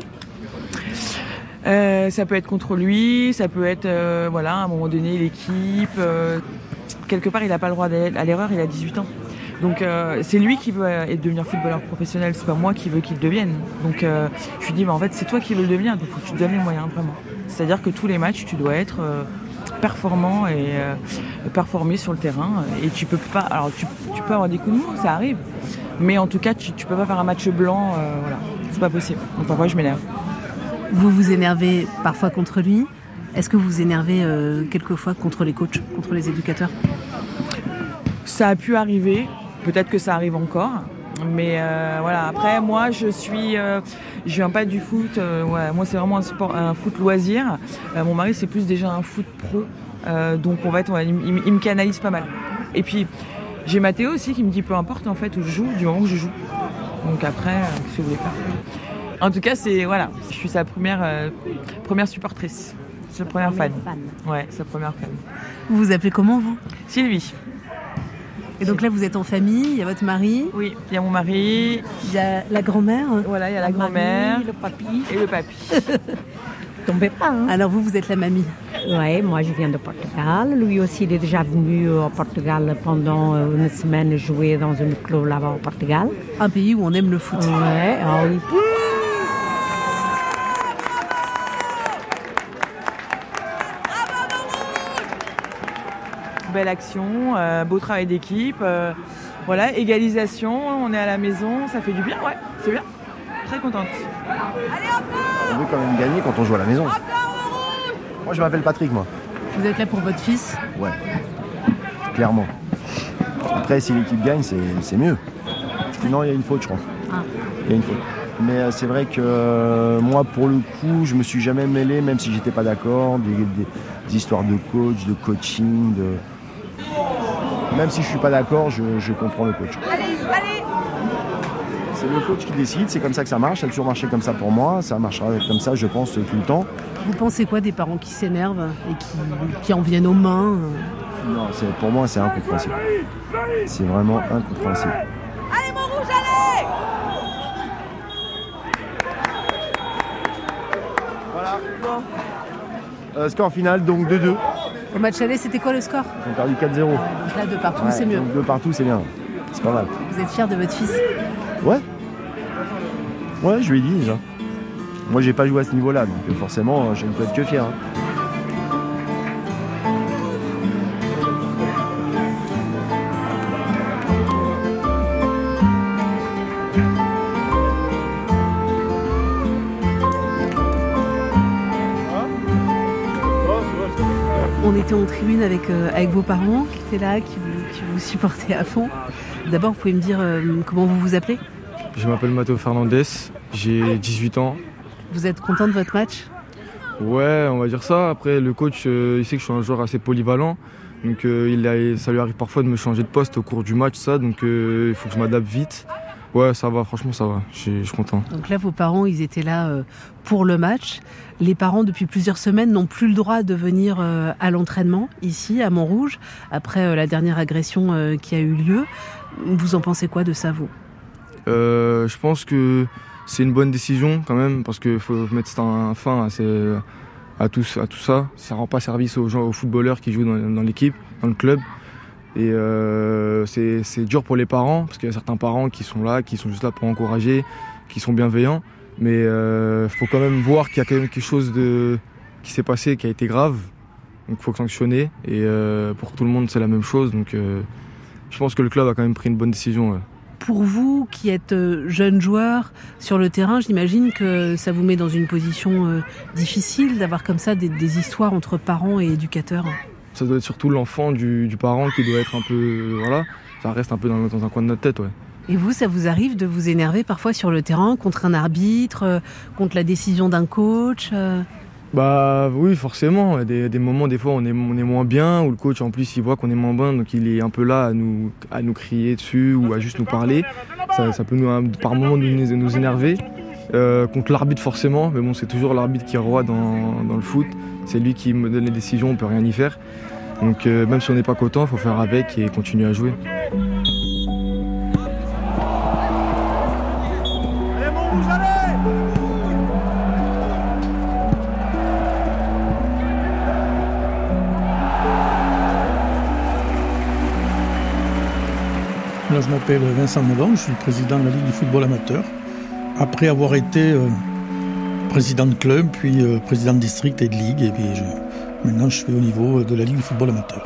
euh, Ça peut être contre lui, ça peut être, euh, voilà, à un moment donné, l'équipe. Euh, quelque part, il n'a pas le droit à l'erreur, il a dix-huit ans. Donc euh, c'est lui qui veut euh, devenir footballeur professionnel, c'est pas moi qui veux qu'il le devienne. Donc euh, je lui dis, mais en fait c'est toi qui veux le devenir, donc il faut que tu te donnes les moyens vraiment. C'est-à-dire que tous les matchs tu dois être euh, performant et euh, performer sur le terrain. Et tu peux pas, alors tu, tu peux avoir des coups de mou, ça arrive, mais en tout cas tu, tu peux pas faire un match blanc, euh, voilà, c'est pas possible. Donc parfois je m'énerve. Vous vous énervez parfois contre lui. Est-ce que vous vous énervez euh, quelquefois contre les coachs, contre les éducateurs ? Ça a pu arriver. Peut-être que ça arrive encore, mais euh, voilà. Après, moi, je suis, euh, je viens pas du foot. Euh, ouais, moi, c'est vraiment un sport, un foot loisir. Euh, mon mari, c'est plus déjà un foot pro, euh, donc on va être, ouais, il, il, il me canalise pas mal. Et puis, j'ai ma Théo aussi qui me dit peu importe en fait où je joue, du moment où je joue. Donc après, euh, qu'est-ce que vous voulez faire ? En tout cas, c'est voilà, je suis sa première, euh, première supportrice, sa première fan. fan. Ouais, sa première fan. Vous vous appelez comment vous ? Sylvie. Et donc là, vous êtes en famille, il y a votre mari. Oui, il y a mon mari. Il y a la grand-mère. Voilà, il y a la, la grand-mère. Le papy. Et le papy. Tombez pas, hein. Alors vous, vous êtes la mamie. Oui, moi je viens de Portugal. Lui aussi, il est déjà venu au Portugal pendant une semaine jouer dans une club là-bas au Portugal. Un pays où on aime le foot. Ouais, ah oui. Belle action, euh, beau travail d'équipe, euh, voilà, égalisation, on est à la maison, ça fait du bien, ouais, c'est bien, très contente. On veut quand même gagner quand on joue à la maison. Moi je m'appelle Patrick, moi. Vous êtes là pour votre fils ? Ouais, clairement. Après si l'équipe gagne, c'est, c'est mieux. Non, il y a une faute, je crois. Ah. Il y a une faute. Mais euh, c'est vrai que euh, moi, pour le coup, je me suis jamais mêlé, même si j'étais pas d'accord, des, des, des histoires de coach, de coaching, de... Même si je suis pas d'accord, je, je comprends le coach. Allez, allez. C'est le coach qui décide, c'est comme ça que ça marche, ça a toujours marché comme ça pour moi, ça marchera comme ça, je pense, tout le temps. Vous pensez quoi des parents qui s'énervent et qui, qui en viennent aux mains ? Non, c'est, pour moi, c'est incompréhensible. C'est vraiment incompréhensible. Allez, mon rouge, allez. Voilà. Euh, score final, donc deux deux. Au match aller, c'était quoi le score ? Ils ont perdu quatre zéro. Ah, donc là, de partout, ouais, c'est mieux. Donc de partout, c'est bien. C'est pas mal. Vous êtes fier de votre fils ? Ouais. Ouais, je lui ai dit déjà. Moi, j'ai pas joué à ce niveau-là, donc forcément, je ne peux être que fier. Hein. On était en tribune avec, euh, avec vos parents qui étaient là, qui vous, qui vous supportaient à fond. D'abord, vous pouvez me dire euh, comment vous vous appelez ? Je m'appelle Matteo Fernandez, j'ai dix-huit ans. Vous êtes content de votre match ? Ouais, on va dire ça. Après, le coach, euh, il sait que je suis un joueur assez polyvalent. Donc, euh, il a, ça lui arrive parfois de me changer de poste au cours du match, ça. Donc, euh, il faut que je m'adapte vite. Ouais, ça va, franchement, ça va. Je, je suis content. Donc là, vos parents, ils étaient là euh, pour le match. Les parents, depuis plusieurs semaines, n'ont plus le droit de venir euh, à l'entraînement, ici, à Montrouge, après euh, la dernière agression euh, qui a eu lieu. Vous en pensez quoi de ça, vous ? euh, Je pense que c'est une bonne décision, quand même, parce qu'il faut mettre un fin à, ces, à, tout, à tout ça. Ça ne rend pas service aux, gens, aux footballeurs qui jouent dans, dans l'équipe, dans le club. Et euh, c'est, c'est dur pour les parents, parce qu'il y a certains parents qui sont là, qui sont juste là pour encourager, qui sont bienveillants. Mais il euh, faut quand même voir qu'il y a quand même quelque chose de, qui s'est passé, qui a été grave. Donc il faut sanctionner. Et euh, pour tout le monde, c'est la même chose. Donc euh, je pense que le club a quand même pris une bonne décision. Ouais. Pour vous, qui êtes jeune joueur sur le terrain, j'imagine que ça vous met dans une position euh, difficile d'avoir comme ça des, des histoires entre parents et éducateurs. Ça doit être surtout l'enfant du, du parent qui doit être un peu... Voilà, ça reste un peu dans, dans un coin de notre tête, ouais. Et vous, ça vous arrive de vous énerver parfois sur le terrain contre un arbitre, euh, contre la décision d'un coach euh... Bah oui, forcément. Il y a des, des moments, des fois, on est, on est moins bien, où le coach, en plus, il voit qu'on est moins bien, donc il est un peu là à nous, à nous crier dessus ou à juste nous parler. Ça, ça peut nous, par moments nous, nous énerver. Euh, contre l'arbitre, forcément, mais bon, c'est toujours l'arbitre qui est roi dans, dans le foot. C'est lui qui me donne les décisions, on peut rien y faire. Donc euh, même si on n'est pas content, il faut faire avec et continuer à jouer. Là, je m'appelle Vincent Melon, je suis président de la Ligue du football amateur. Après avoir été euh, président de club, puis euh, président de district et de ligue, et puis je, maintenant je suis au niveau de la Ligue du football amateur.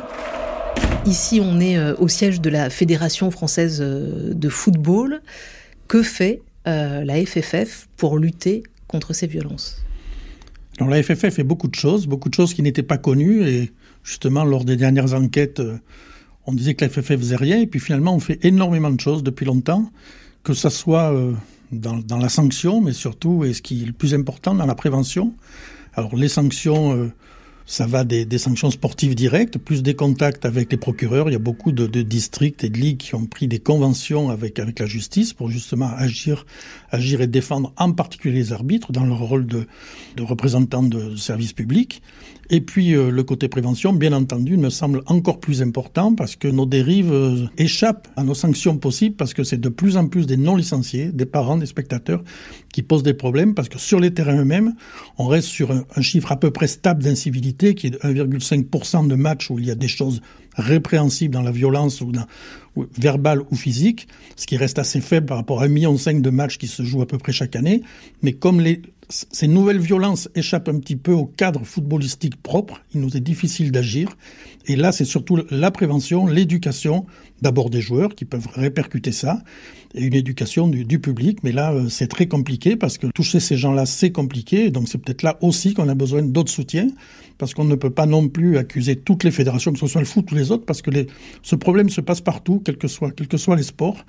Ici, on est euh, au siège de la Fédération française euh, de football. Que fait euh, la F F F pour lutter contre ces violences ? Alors, la F F F fait beaucoup de choses, beaucoup de choses qui n'étaient pas connues, et justement, lors des dernières enquêtes, euh, on disait que la F F F faisait rien, et puis finalement, on fait énormément de choses depuis longtemps, que ça soit euh, dans, dans la sanction, mais surtout, et ce qui est le plus important, dans la prévention. Alors, les sanctions, euh, ça va des, des sanctions sportives directes, plus des contacts avec les procureurs. Il y a beaucoup de, de districts et de ligues qui ont pris des conventions avec, avec la justice pour justement agir, agir et défendre en particulier les arbitres dans leur rôle de, de représentants de service public. Et puis euh, le côté prévention, bien entendu, me semble encore plus important parce que nos dérives euh, échappent à nos sanctions possibles parce que c'est de plus en plus des non-licenciés, des parents, des spectateurs qui posent des problèmes parce que sur les terrains eux-mêmes, on reste sur un, un chiffre à peu près stable d'incivilité qui est de un virgule cinq pour cent de matchs où il y a des choses répréhensibles dans la violence ou, dans, ou verbale ou physique, ce qui reste assez faible par rapport à un virgule cinq million de matchs qui se jouent à peu près chaque année. Mais comme les ces nouvelles violences échappent un petit peu au cadre footballistique propre, il nous est difficile d'agir. Et là, c'est surtout la prévention, l'éducation, d'abord des joueurs qui peuvent répercuter ça, et une éducation du, du public. Mais là, c'est très compliqué parce que toucher ces gens-là, c'est compliqué. Et donc, c'est peut-être là aussi qu'on a besoin d'autres soutiens parce qu'on ne peut pas non plus accuser toutes les fédérations, que ce soit le foot ou les autres, parce que les, ce problème se passe partout, quels que soient, quels que soient les sports.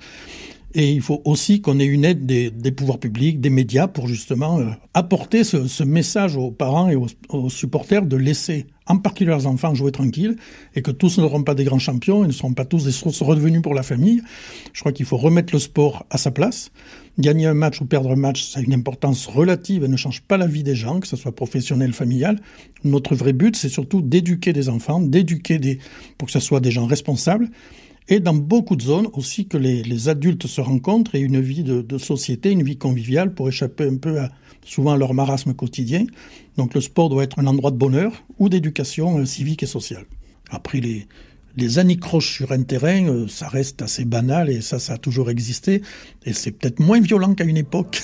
Et il faut aussi qu'on ait une aide des, des pouvoirs publics, des médias, pour justement euh, apporter ce, ce message aux parents et aux, aux supporters de laisser en particulier leurs enfants jouer tranquilles et que tous ne seront pas des grands champions et ne seront pas tous des sources de revenus pour la famille. Je crois qu'il faut remettre le sport à sa place. Gagner un match ou perdre un match, ça a une importance relative et ne change pas la vie des gens, que ce soit professionnel, familial. Notre vrai but, c'est surtout d'éduquer des enfants, d'éduquer des, pour que ce soit des gens responsables. Et dans beaucoup de zones aussi que les, les adultes se rencontrent et une vie de, de société, une vie conviviale pour échapper un peu à, souvent à leur marasme quotidien. Donc le sport doit être un endroit de bonheur ou d'éducation euh, civique et sociale. Après les, les anicroches sur un terrain, euh, ça reste assez banal et ça, ça a toujours existé. Et c'est peut-être moins violent qu'à une époque.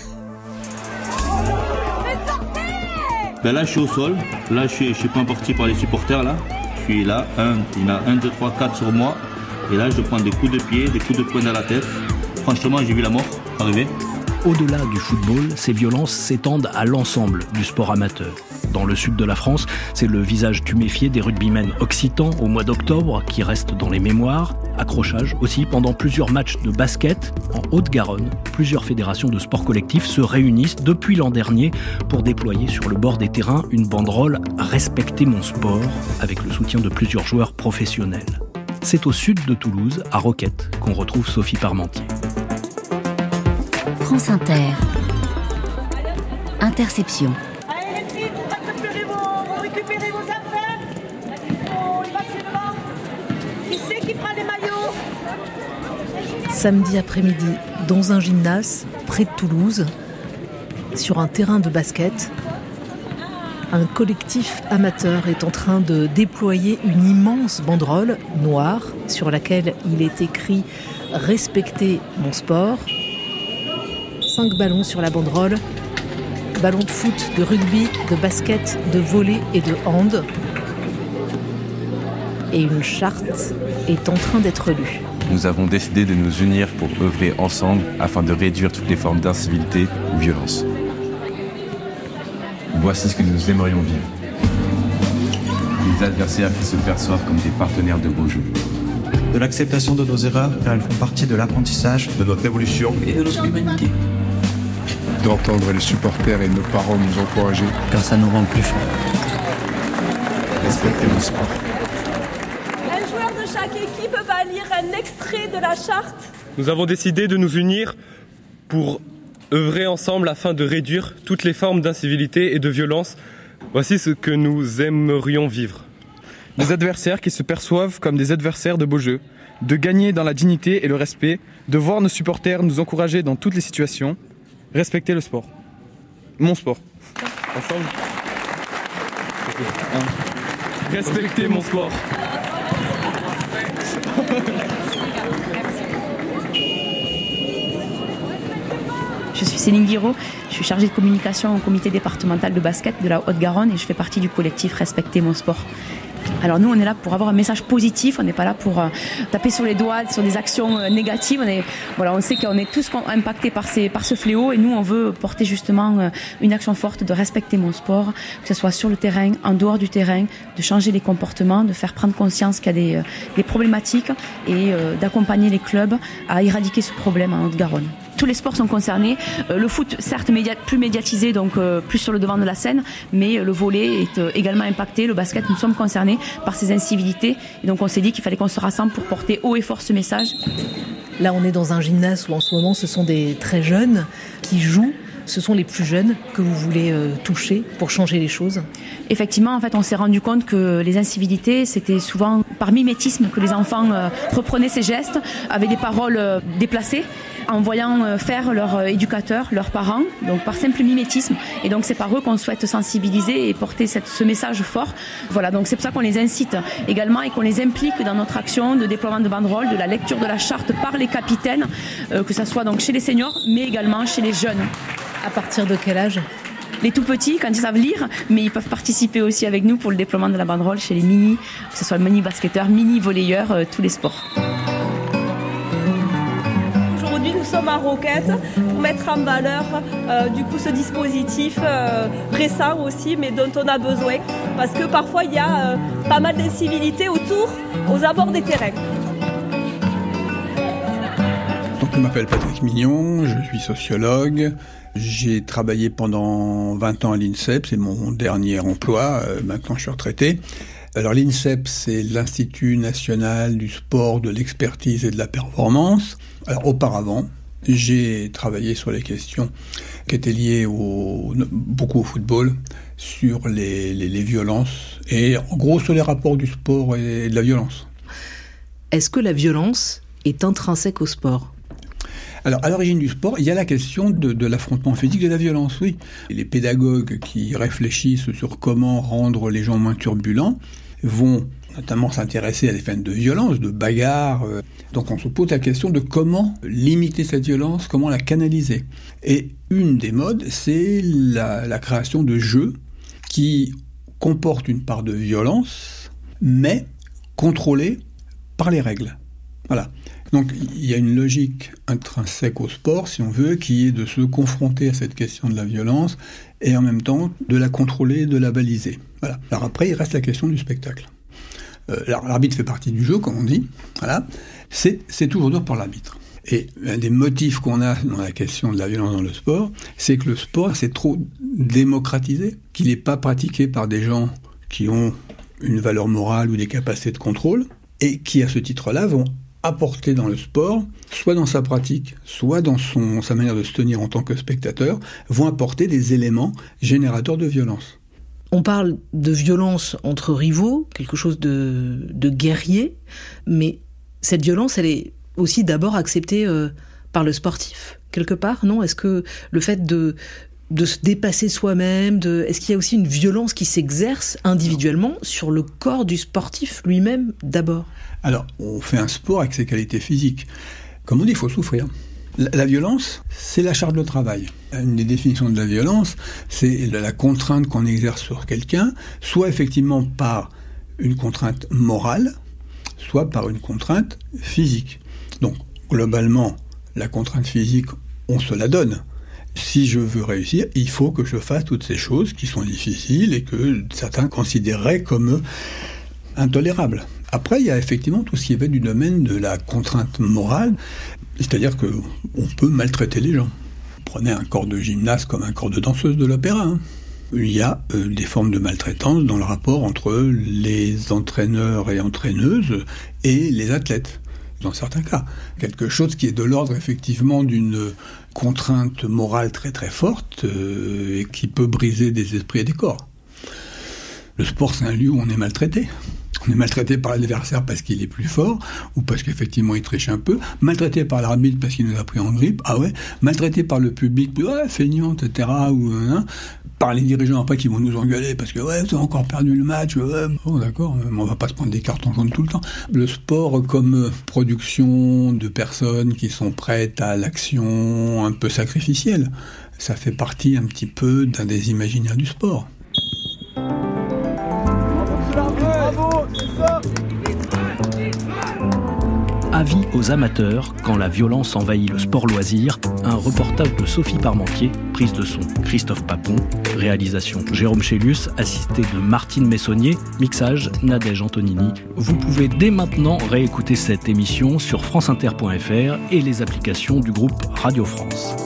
Ben là je suis au sol, là je suis, je suis pas parti par les supporters là. Je suis là, un, il y en a un, deux, trois, quatre sur moi. Et là, je prends des coups de pied, des coups de poing dans la tête. Franchement, j'ai vu la mort arriver. Au-delà du football, ces violences s'étendent à l'ensemble du sport amateur. Dans le sud de la France, c'est le visage tuméfié des rugbymen occitans au mois d'octobre qui reste dans les mémoires. Accrochage aussi pendant plusieurs matchs de basket. En Haute-Garonne, plusieurs fédérations de sport collectif se réunissent depuis l'an dernier pour déployer sur le bord des terrains une banderole « Respectez mon sport » avec le soutien de plusieurs joueurs professionnels. C'est au sud de Toulouse, à Roquette, qu'on retrouve Sophie Parmentier. France Inter. Interception. Allez les filles, récupérez vos, récupérez vos affaires. On y va sur le banc. Qui c'est qui fera les maillots? Samedi après-midi, dans un gymnase, près de Toulouse, sur un terrain de basket, un collectif amateur est en train de déployer une immense banderole noire sur laquelle il est écrit « Respectez mon sport ». Cinq ballons sur la banderole, ballons de foot, de rugby, de basket, de volley et de hand. Et une charte est en train d'être lue. Nous avons décidé de nous unir pour œuvrer ensemble afin de réduire toutes les formes d'incivilité ou violence. Voici ce que nous aimerions vivre. Les adversaires qui se perçoivent comme des partenaires de beau jeu. de l'acceptation de nos erreurs, car elles font partie de l'apprentissage, de notre évolution et de notre humanité. D'entendre les supporters et nos parents nous encourager, car ça nous rend plus forts. Respecter le sport. Un joueur de chaque équipe va lire un extrait de la charte. Nous avons décidé de nous unir pour œuvrer ensemble afin de réduire toutes les formes d'incivilité et de violence. Voici ce que nous aimerions vivre. Des adversaires qui se perçoivent comme des adversaires de beaux jeux, de gagner dans la dignité et le respect, de voir nos supporters nous encourager dans toutes les situations, respecter le sport. Mon sport. Ensemble. Respecter mon sport. Je suis Céline Guiraud, je suis chargée de communication au comité départemental de basket de la Haute-Garonne et je fais partie du collectif Respecter mon sport. Alors nous, on est là pour avoir un message positif, on n'est pas là pour euh, taper sur les doigts, sur des actions euh, négatives. On, est, voilà, on sait qu'on est tous impactés par, ces, par ce fléau et nous, on veut porter justement euh, une action forte de respecter mon sport, que ce soit sur le terrain, en dehors du terrain, de changer les comportements, de faire prendre conscience qu'il y a des, euh, des problématiques et euh, d'accompagner les clubs à éradiquer ce problème en Haute-Garonne. Tous les sports sont concernés. Euh, le foot, certes, média- plus médiatisé, donc euh, plus sur le devant de la scène, mais euh, le volley est euh, également impacté. Le basket, nous sommes concernés par ces incivilités. Et donc on s'est dit qu'il fallait qu'on se rassemble pour porter haut et fort ce message. Là, on est dans un gymnase où en ce moment, ce sont des très jeunes qui jouent. Ce sont les plus jeunes que vous voulez euh, toucher pour changer les choses? Effectivement, en fait, on s'est rendu compte que les incivilités, c'était souvent par mimétisme que les enfants euh, reprenaient ces gestes, avaient des paroles euh, déplacées, en voyant euh, faire leurs euh, éducateurs, leurs parents, donc par simple mimétisme. Et donc c'est par eux qu'on souhaite sensibiliser et porter cette, ce message fort. Voilà, donc c'est pour ça qu'on les incite également et qu'on les implique dans notre action de déploiement de banderoles, de la lecture de la charte par les capitaines, euh, que ça soit donc chez les seniors, mais également chez les jeunes. À partir de quel âge? Les tout petits, quand ils savent lire, mais ils peuvent participer aussi avec nous pour le déploiement de la banderole chez les mini, que ce soit mini basketteurs, mini volleyeurs, euh, tous les sports. Aujourd'hui, nous sommes à Roquette pour mettre en valeur euh, du coup ce dispositif euh, récent aussi, mais dont on a besoin, parce que parfois il y a euh, pas mal d'incivilités autour, aux abords des terrains. Donc, je m'appelle Patrick Mignon, je suis sociologue. J'ai travaillé pendant vingt ans à l'INSEP, c'est mon dernier emploi, euh, maintenant je suis retraité. Alors l'INSEP, c'est l'Institut National du Sport, de l'Expertise et de la Performance. Alors auparavant, j'ai travaillé sur les questions qui étaient liées au, beaucoup au football, sur les, les, les violences et en gros sur les rapports du sport et de la violence. Est-ce que la violence est intrinsèque au sport ? Alors, à l'origine du sport, il y a la question de, de l'affrontement physique, de la violence, oui. Et les pédagogues qui réfléchissent sur comment rendre les gens moins turbulents vont notamment s'intéresser à des phénomènes de violence, de bagarre. Donc, on se pose la question de comment limiter cette violence, comment la canaliser. Et une des modes, c'est la, la création de jeux qui comportent une part de violence, mais contrôlée par les règles. Voilà. Donc il y a une logique intrinsèque au sport, si on veut, qui est de se confronter à cette question de la violence et en même temps de la contrôler, de la baliser. Voilà. Alors après, il reste la question du spectacle. Euh, l'arbitre fait partie du jeu, comme on dit. Voilà. C'est, c'est toujours dur pour l'arbitre. Et un des motifs qu'on a dans la question de la violence dans le sport, c'est que le sport, c'est trop démocratisé, qu'il n'est pas pratiqué par des gens qui ont une valeur morale ou des capacités de contrôle, et qui, à ce titre-là, vont apporter dans le sport, soit dans sa pratique, soit dans son, sa manière de se tenir en tant que spectateur, vont apporter des éléments générateurs de violence. On parle de violence entre rivaux, quelque chose de, de guerrier, mais cette violence, elle est aussi d'abord acceptée euh, par le sportif, quelque part, non ? Est-ce que le fait de, de se dépasser soi-même, de, est-ce qu'il y a aussi une violence qui s'exerce individuellement sur le corps du sportif lui-même d'abord ? Alors, on fait un sport avec ses qualités physiques. Comme on dit, il faut souffrir. La, la violence, c'est la charge de travail. Une des définitions de la violence, c'est la contrainte qu'on exerce sur quelqu'un, soit effectivement par une contrainte morale, soit par une contrainte physique. Donc, globalement, la contrainte physique, on se la donne. Si je veux réussir, il faut que je fasse toutes ces choses qui sont difficiles et que certains considéreraient comme intolérables. Après, il y a effectivement tout ce qui va du domaine de la contrainte morale, c'est-à-dire qu'on peut maltraiter les gens. Prenez un corps de gymnaste comme un corps de danseuse de l'opéra. Hein. Il y a euh, des formes de maltraitance dans le rapport entre les entraîneurs et entraîneuses et les athlètes, dans certains cas. Quelque chose qui est de l'ordre effectivement d'une contrainte morale très très forte euh, et qui peut briser des esprits et des corps. Le sport, c'est un lieu où on est maltraité. On est maltraité par l'adversaire parce qu'il est plus fort, ou parce qu'effectivement il triche un peu, maltraité par l'arbitre parce qu'il nous a pris en grippe, ah ouais, maltraité par le public, ouais, feignant, et cetera, ou hein, par les dirigeants après qui vont nous engueuler parce que ouais, tu as encore perdu le match, ouais, bon d'accord, mais on va pas se prendre des cartons jaunes tout le temps. Le sport comme production de personnes qui sont prêtes à l'action un peu sacrificielle, ça fait partie un petit peu d'un des imaginaires du sport. Avis aux amateurs quand la violence envahit le sport loisir, un reportage de Sophie Parmentier, prise de son Christophe Papon, réalisation Jérôme Chélus, assisté de Martine Messonnier, mixage Nadège Antonini. Vous pouvez dès maintenant réécouter cette émission sur franceinter point f r et les applications du groupe Radio France.